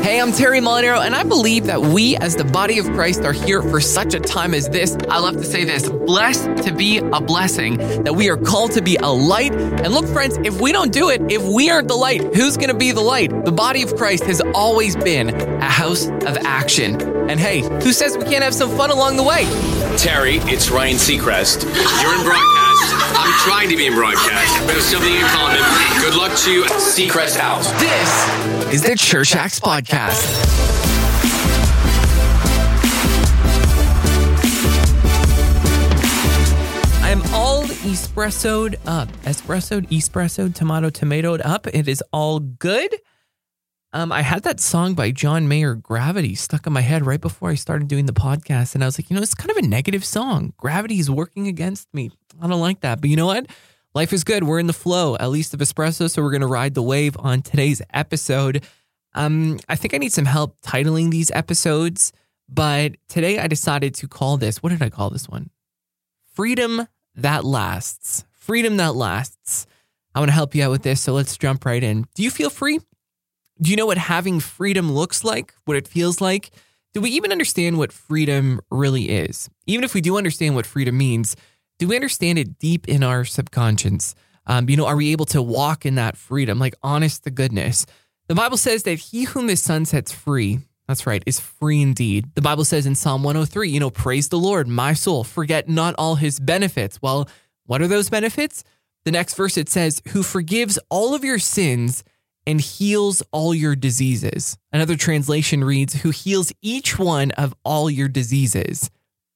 Hey, I'm Terry Molinaro, and I believe that we as the body of Christ are here for such a time as this. I love to say this, blessed to be a blessing, that we are called to be a light. And look, friends, if we don't do it, if we aren't the light, who's going to be the light? The body of Christ has always been a house of action. And hey, who says we can't have some fun along the way? Terry, it's Ryan Seacrest. You're in broadcast. I'm trying to be in broadcast. We have something in common. Good luck to Seacrest House. This is the Church Acts Podcast. I am all espressoed up. Espressoed, tomatoed up. It is all good. I had that song by John Mayer, Gravity, stuck in my head right before I started doing the podcast. And I was like, it's kind of a negative song. Gravity is working against me. I don't like that. But you know what? Life is good. We're in the flow, at least of espresso. So we're going to ride the wave on today's episode. I think I need some help titling these episodes. But today I decided to call this, what did I call this one? Freedom That Lasts. Freedom That Lasts. I want to help you out with this. So let's jump right in. Do you feel free? Do you know what having freedom looks like? What it feels like? Do we even understand what freedom really is? Even if we do understand what freedom means, do we understand it deep in our subconscious? Are we able to walk in that freedom? Like, honest to goodness. The Bible says that he whom the Son sets free, that's right, is free indeed. The Bible says in Psalm 103, praise the Lord, my soul, forget not all his benefits. Well, what are those benefits? The next verse it says, who forgives all of your sins and heals all your diseases. Another translation reads, who heals each one of all your diseases.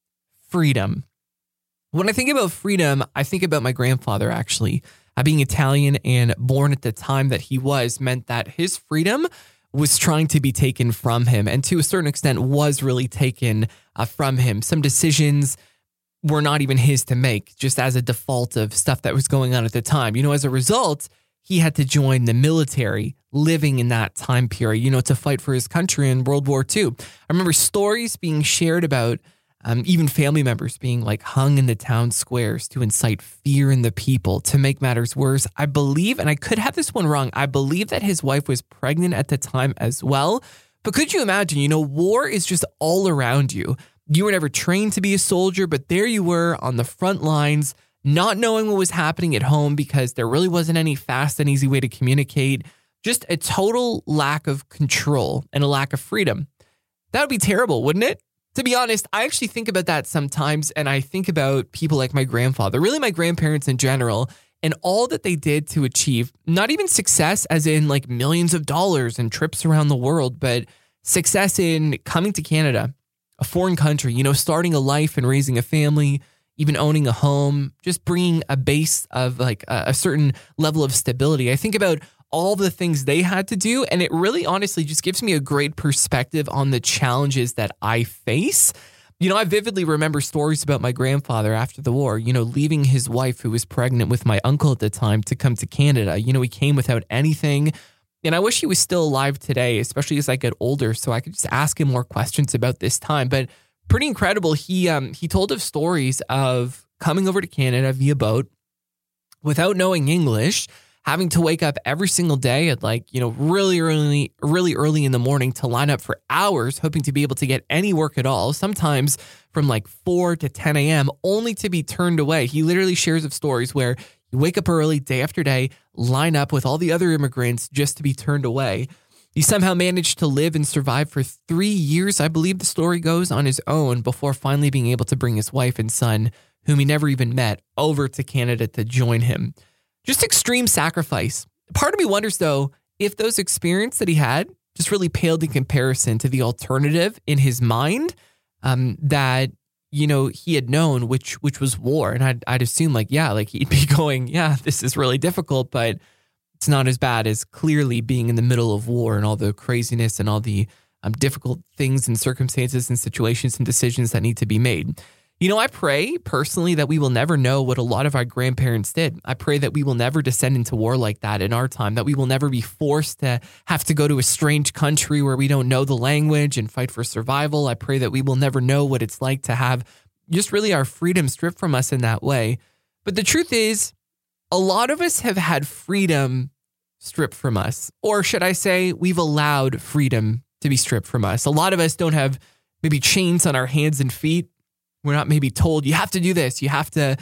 Freedom. When I think about freedom, I think about my grandfather, actually. Being Italian and born at the time that he was meant that his freedom was trying to be taken from him, and to a certain extent was really taken from him. Some decisions were not even his to make, just as a default of stuff that was going on at the time. As a result, he had to join the military living in that time period, to fight for his country in World War II. I remember stories being shared about even family members being hung in the town squares to incite fear in the people. To make matters worse, I believe, and I could have this one wrong, I believe that his wife was pregnant at the time as well. But could you imagine, war is just all around you. You were never trained to be a soldier, but there you were on the front lines, not knowing what was happening at home because there really wasn't any fast and easy way to communicate. Just a total lack of control and a lack of freedom. That would be terrible, wouldn't it? To be honest, I actually think about that sometimes, and I think about people like my grandfather, really my grandparents in general, and all that they did to achieve, not even success as in millions of dollars and trips around the world, but success in coming to Canada, a foreign country, starting a life and raising a family, even owning a home, just bringing a base of a certain level of stability. I think about all the things they had to do, and it really honestly just gives me a great perspective on the challenges that I face. I vividly remember stories about my grandfather after the war, leaving his wife who was pregnant with my uncle at the time to come to Canada. He came without anything. And I wish he was still alive today, especially as I get older, so I could just ask him more questions about this time. But pretty incredible. He told of stories of coming over to Canada via boat without knowing English, having to wake up every single day at really early in the morning to line up for hours, hoping to be able to get any work at all, sometimes from 4 to 10 a.m., only to be turned away. He literally shares of stories where you wake up early, day after day, line up with all the other immigrants just to be turned away. He somehow managed to live and survive for 3 years, I believe the story goes, on his own before finally being able to bring his wife and son, whom he never even met, over to Canada to join him. Just extreme sacrifice. Part of me wonders, though, if those experiences that he had just really paled in comparison to the alternative in his mind that, he had known, which was war. And I'd assume he'd be going, this is really difficult, but it's not as bad as clearly being in the middle of war and all the craziness and all the difficult things and circumstances and situations and decisions that need to be made. I pray personally that we will never know what a lot of our grandparents did. I pray that we will never descend into war like that in our time, that we will never be forced to have to go to a strange country where we don't know the language and fight for survival. I pray that we will never know what it's like to have just really our freedom stripped from us in that way. But the truth is, a lot of us have had freedom stripped from us. Or should I say, we've allowed freedom to be stripped from us. A lot of us don't have maybe chains on our hands and feet. We're not maybe told you have to do this. You have to,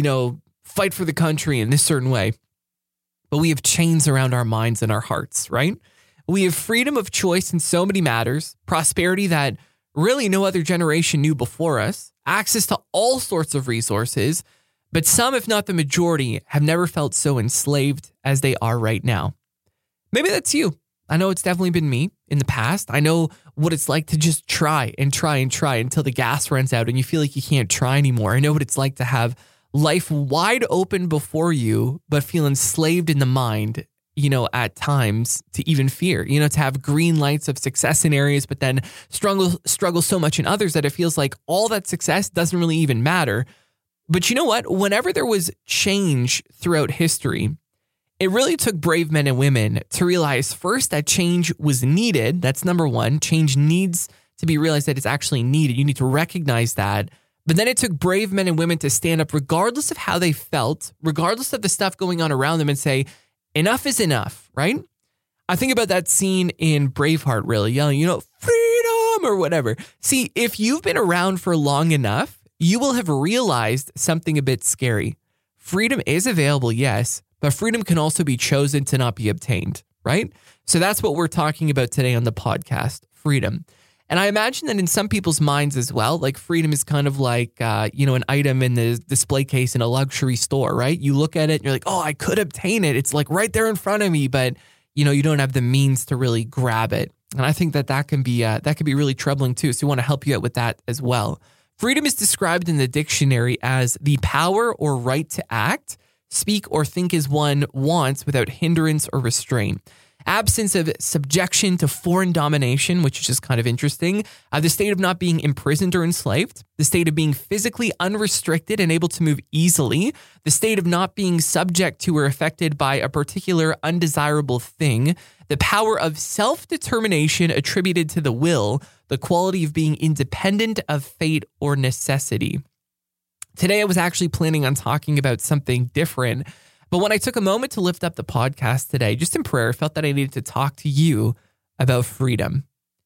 fight for the country in this certain way. But we have chains around our minds and our hearts, right? We have freedom of choice in so many matters, prosperity that really no other generation knew before us, access to all sorts of resources, but some, if not the majority, have never felt so enslaved as they are right now. Maybe that's you. I know it's definitely been me in the past. I know what it's like to just try and try and try until the gas runs out and you feel like you can't try anymore. I know what it's like to have life wide open before you, but feel enslaved in the mind, at times to even fear, to have green lights of success in areas, but then struggle so much in others that it feels like all that success doesn't really even matter. But you know what? Whenever there was change throughout history, it really took brave men and women to realize first that change was needed. That's number one. Change needs to be realized that it's actually needed. You need to recognize that. But then it took brave men and women to stand up regardless of how they felt, regardless of the stuff going on around them and say, enough is enough, right? I think about that scene in Braveheart, really, yelling, freedom or whatever. See, if you've been around for long enough, you will have realized something a bit scary. Freedom is available, yes, but freedom can also be chosen to not be obtained, right? So that's what we're talking about today on the podcast, freedom. And I imagine that in some people's minds as well, like freedom is kind of like, an item in the display case in a luxury store, right? You look at it and you're like, oh, I could obtain it. It's like right there in front of me, but you don't have the means to really grab it. And I think that can be really troubling too. So we want to help you out with that as well. Freedom is described in the dictionary as the power or right to act, speak, or think as one wants without hindrance or restraint. Absence of subjection to foreign domination, which is just kind of interesting. The state of not being imprisoned or enslaved. The state of being physically unrestricted and able to move easily. The state of not being subject to or affected by a particular undesirable thing. The power of self-determination attributed to the will. The quality of being independent of fate or necessity. Today, I was actually planning on talking about something different. But when I took a moment to lift up the podcast today, just in prayer, I felt that I needed to talk to you about freedom.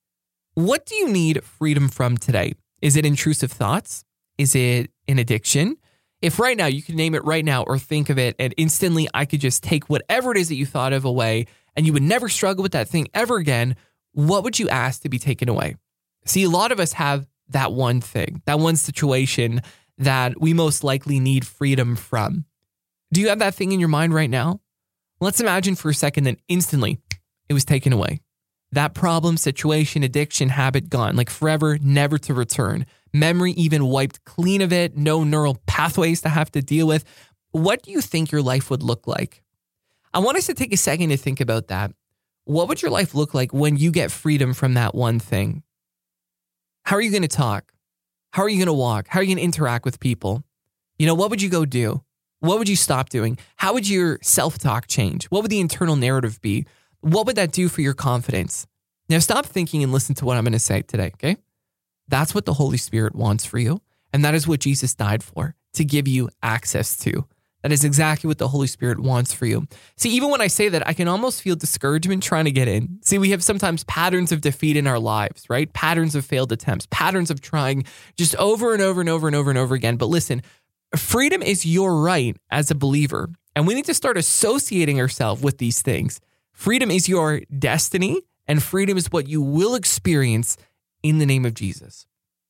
What do you need freedom from today? Is it intrusive thoughts? Is it an addiction? If right now, you could name it right now or think of it and instantly I could just take whatever it is that you thought of away and you would never struggle with that thing ever again, what would you ask to be taken away? See, a lot of us have that one thing, that one situation that we most likely need freedom from. Do you have that thing in your mind right now? Let's imagine for a second that instantly it was taken away. That problem, situation, addiction, habit gone, like forever, never to return. Memory even wiped clean of it, no neural pathways to have to deal with. What do you think your life would look like? I want us to take a second to think about that. What would your life look like when you get freedom from that one thing? How are you going to talk? How are you going to walk? How are you going to interact with people? What would you go do? What would you stop doing? How would your self-talk change? What would the internal narrative be? What would that do for your confidence? Now stop thinking and listen to what I'm going to say today, okay? That's what the Holy Spirit wants for you. And that is what Jesus died for, to give you access to. That is exactly what the Holy Spirit wants for you. See, even when I say that, I can almost feel discouragement trying to get in. See, we have sometimes patterns of defeat in our lives, right? Patterns of failed attempts, patterns of trying just over and over and over and over and over again. But listen, freedom is your right as a believer, and we need to start associating ourselves with these things. Freedom is your destiny, and freedom is what you will experience in the name of Jesus.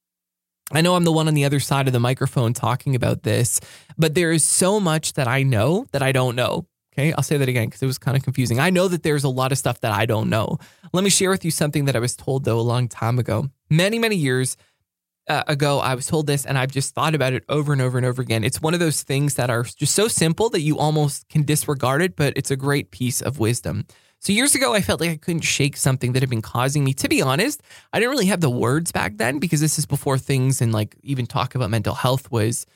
I know I'm the one on the other side of the microphone talking about this, but there is so much that I know that I don't know. Okay, I'll say that again because it was kind of confusing. I know that there's a lot of stuff that I don't know. Let me share with you something that I was told, though, a long time ago. Many, many years ago, I was told this, and I've just thought about it over and over and over again. It's one of those things that are just so simple that you almost can disregard it, but it's a great piece of wisdom. So years ago, I felt like I couldn't shake something that had been causing me. To be honest, I didn't really have the words back then because this is before things and like even talk about mental health was,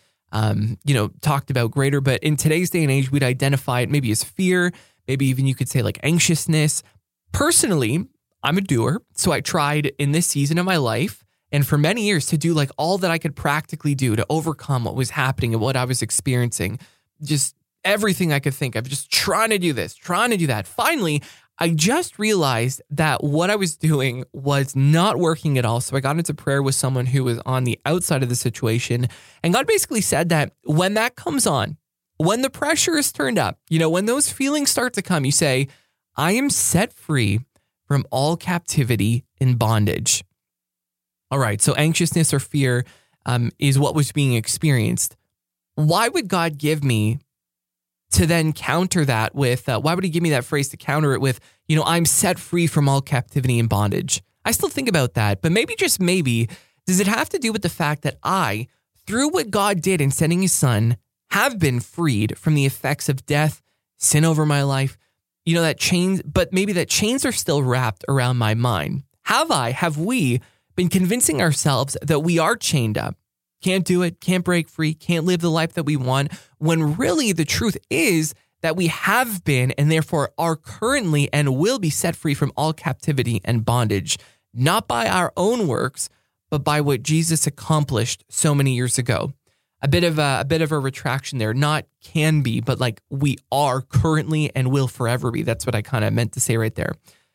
talked about greater. But in today's day and age, we'd identify it maybe as fear, maybe even you could say like anxiousness. Personally, I'm a doer. So I tried in this season of my life and for many years to do like all that I could practically do to overcome what was happening and what I was experiencing. Just everything I could think of, just trying to do this, trying to do that. Finally, I just realized that what I was doing was not working at all. So I got into prayer with someone who was on the outside of the situation. And God basically said that when that comes on, when the pressure is turned up, when those feelings start to come, you say, I am set free from all captivity and bondage. All right. So anxiousness or fear is what was being experienced. Why would God give me to then counter that with, why would he give me that phrase to counter it with, I'm set free from all captivity and bondage? I still think about that, but maybe, just maybe, does it have to do with the fact that I, through what God did in sending his son, have been freed from the effects of death, sin over my life, that chains, but maybe that chains are still wrapped around my mind. Have we been convincing ourselves that we are chained up? Can't do it, can't break free, can't live the life that we want, when really the truth is that we have been and therefore are currently and will be set free from all captivity and bondage, not by our own works, but by what Jesus accomplished so many years ago. A bit of a retraction there, not can be, but like we are currently and will forever be. That's what I kind of meant to say right there.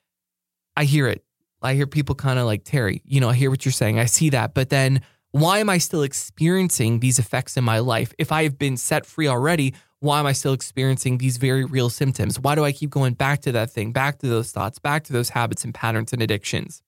I hear it. I hear people kind of like, Terry, I hear what you're saying. I see that, but then why am I still experiencing these effects in my life? If I have been set free already, why am I still experiencing these very real symptoms? Why do I keep going back to that thing, back to those thoughts, back to those habits and patterns and addictions?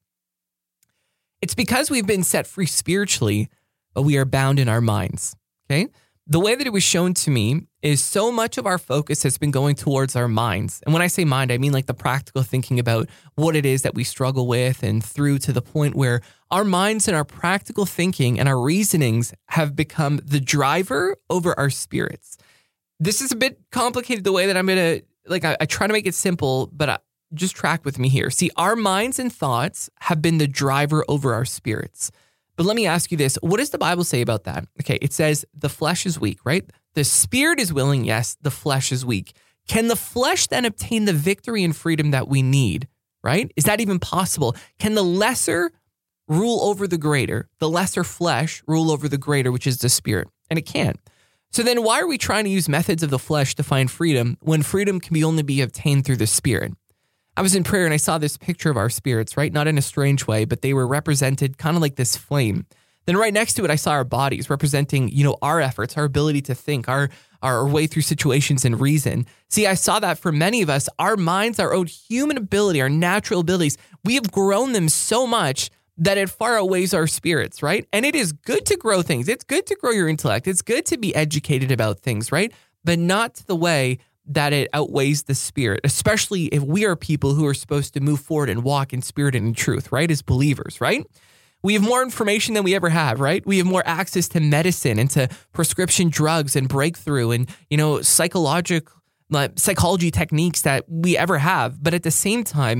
It's because we've been set free spiritually, but we are bound in our minds, okay? The way that it was shown to me is so much of our focus has been going towards our minds. And when I say mind, I mean like the practical thinking about what it is that we struggle with, and through to the point where our minds and our practical thinking and our reasonings have become the driver over our spirits. This is a bit complicated the way that I'm going to, I try to make it simple, but just track with me here. See, our minds and thoughts have been the driver over our spirits. But let me ask you this. What does the Bible say about that? Okay, it says the flesh is weak, right? The spirit is willing. Yes, the flesh is weak. Can the flesh then obtain the victory and freedom that we need, right? Is that even possible? Can the lesser rule over the greater? The lesser flesh rule over the greater, which is the spirit? And it can't. So then why are we trying to use methods of the flesh to find freedom when freedom can only be obtained through the spirit? I was in prayer and I saw this picture of our spirits, right? Not in a strange way, but they were represented kind of like this flame. Then right next to it, I saw our bodies representing, our efforts, our ability to think, our way through situations and reason. See, I saw that for many of us, our minds, our own human ability, our natural abilities, we have grown them so much that it far outweighs our spirits, right? And it is good to grow things. It's good to grow your intellect. It's good to be educated about things, right? But not to the way that it outweighs the spirit, especially if we are people who are supposed to move forward and walk in spirit and in truth, right? As believers, right? We have more information than we ever have, right? We have more access to medicine and to prescription drugs and breakthrough and, psychology techniques that we ever have. But at the same time,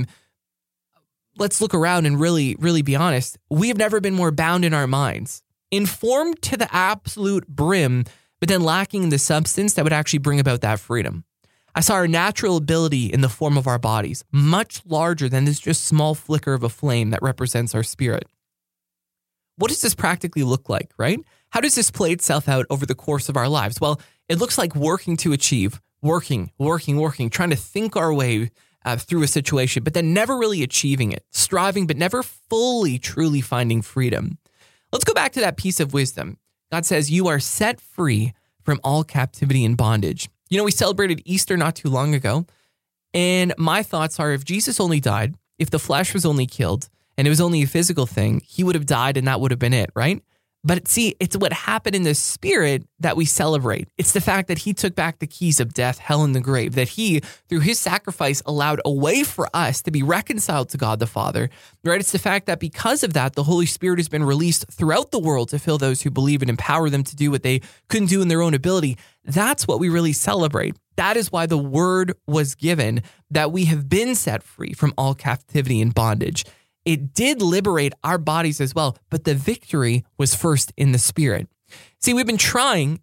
let's look around and really, really be honest. We have never been more bound in our minds, informed to the absolute brim, but then lacking the substance that would actually bring about that freedom. I saw our natural ability in the form of our bodies, much larger than this just small flicker of a flame that represents our spirit. What does this practically look like, right? How does this play itself out over the course of our lives? Well, it looks like working to achieve, working, trying to think our way through a situation, but then never really achieving it, striving, but never fully, truly finding freedom. Let's go back to that piece of wisdom. God says, you are set free from all captivity and bondage. We celebrated Easter not too long ago, and my thoughts are if Jesus only died, if the flesh was only killed, and it was only a physical thing, he would have died and that would have been it, right? But see, it's what happened in the spirit that we celebrate. It's the fact that he took back the keys of death, hell, and the grave, that he, through his sacrifice, allowed a way for us to be reconciled to God the Father, right? It's the fact that because of that, the Holy Spirit has been released throughout the world to fill those who believe and empower them to do what they couldn't do in their own ability. That's what we really celebrate. That is why the word was given, that we have been set free from all captivity and bondage. It did liberate our bodies as well, but the victory was first in the spirit. See, we've been trying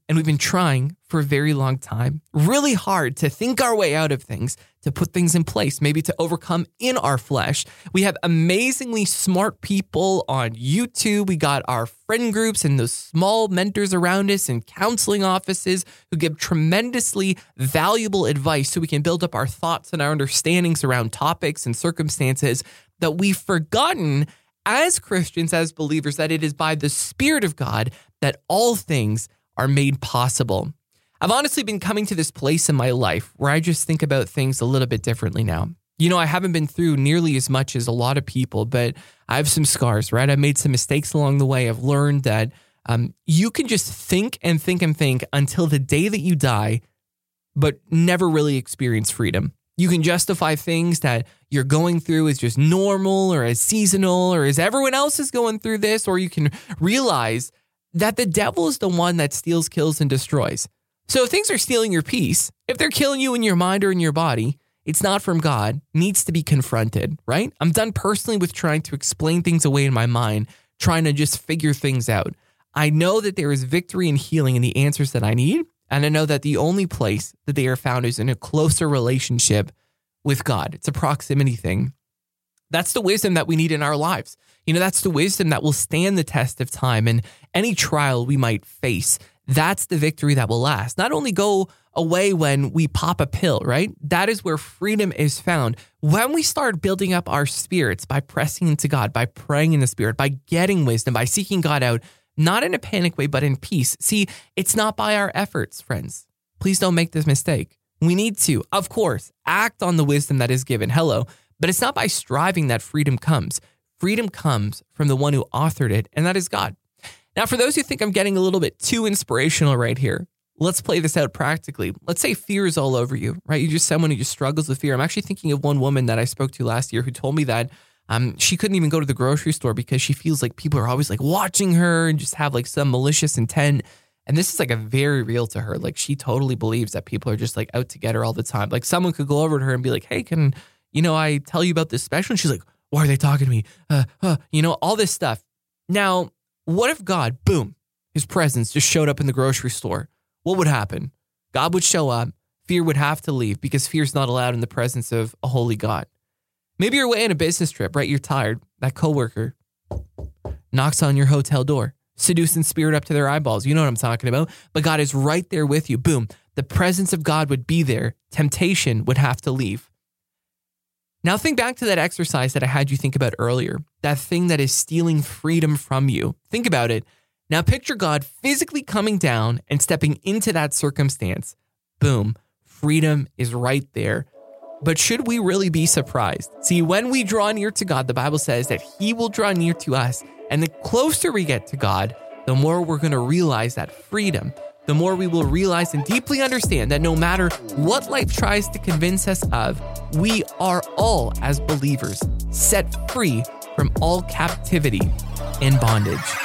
for a very long time, really hard to think our way out of things, to put things in place, maybe to overcome in our flesh. We have amazingly smart people on YouTube. We got our friend groups and those small mentors around us and counseling offices who give tremendously valuable advice so we can build up our thoughts and our understandings around topics and circumstances that we've forgotten as Christians, as believers, that it is by the Spirit of God that all things are made possible. I've honestly been coming to this place in my life where I just think about things a little bit differently now. You know, I haven't been through nearly as much as a lot of people, but I have some scars, right? I made some mistakes along the way. I've learned that you can just think and think and think until the day that you die, but never really experience freedom. You can justify things that you're going through as just normal or as seasonal or as everyone else is going through this, or you can realize that the devil is the one that steals, kills, and destroys. So if things are stealing your peace, if they're killing you in your mind or in your body, it's not from God, needs to be confronted, right? I'm done personally with trying to explain things away in my mind, trying to just figure things out. I know that there is victory and healing in the answers that I need. And I know that the only place that they are found is in a closer relationship with God. It's a proximity thing. That's the wisdom that we need in our lives. You know, that's the wisdom that will stand the test of time and any trial we might face. That's the victory that will last. Not only go away when we pop a pill, right? That is where freedom is found. When we start building up our spirits by pressing into God, by praying in the Spirit, by getting wisdom, by seeking God out, not in a panic way, but in peace. See, it's not by our efforts, friends. Please don't make this mistake. We need to, of course, act on the wisdom that is given. Hello. But it's not by striving that freedom comes. Freedom comes from the one who authored it, and that is God. Now, for those who think I'm getting a little bit too inspirational right here, let's play this out practically. Let's say fear is all over you, right? You're just someone who just struggles with fear. I'm actually thinking of one woman that I spoke to last year who told me that she couldn't even go to the grocery store because she feels like people are always like watching her and just have like some malicious intent. And this is like a very real to her. Like she totally believes that people are just like out to get her all the time. Like someone could go over to her and be like, hey, can, I tell you about this special? And she's like, why are they talking to me? All this stuff. Now, what if God, boom, his presence just showed up in the grocery store? What would happen? God would show up. Fear would have to leave because fear is not allowed in the presence of a holy God. Maybe you're away on a business trip, right? You're tired. That coworker knocks on your hotel door, seducing spirit up to their eyeballs. You know what I'm talking about. But God is right there with you. Boom. The presence of God would be there. Temptation would have to leave. Now think back to that exercise that I had you think about earlier. That thing that is stealing freedom from you. Think about it. Now picture God physically coming down and stepping into that circumstance. Boom. Freedom is right there. But should we really be surprised? See, when we draw near to God, the Bible says that he will draw near to us. And the closer we get to God, the more we're going to realize that freedom, the more we will realize and deeply understand that no matter what life tries to convince us of, we are all, as believers, set free from all captivity and bondage.